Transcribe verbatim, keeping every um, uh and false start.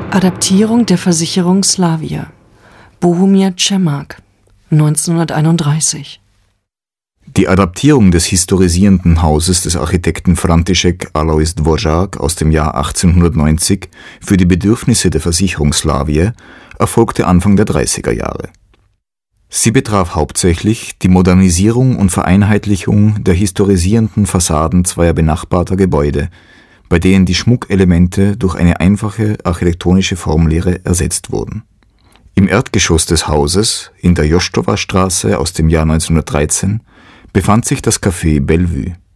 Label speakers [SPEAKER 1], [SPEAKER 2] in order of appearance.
[SPEAKER 1] Adaptierung der Versicherung Slavia. Bohumir Čermák, neunzehnhunderteinunddreißig.
[SPEAKER 2] Die Adaptierung des historisierenden Hauses des Architekten František Alois Dvořák aus dem Jahr achtzehnhundertneunzig für die Bedürfnisse der Versicherung Slavie erfolgte Anfang der dreißiger Jahre. Sie betraf hauptsächlich die Modernisierung und Vereinheitlichung der historisierenden Fassaden zweier benachbarter Gebäude, bei denen die Schmuckelemente durch eine einfache architektonische Formlehre ersetzt wurden. Im Erdgeschoss des Hauses, in der Joštová Straße aus dem Jahr neunzehnhundertdreizehn, befand sich das Café Bellevue.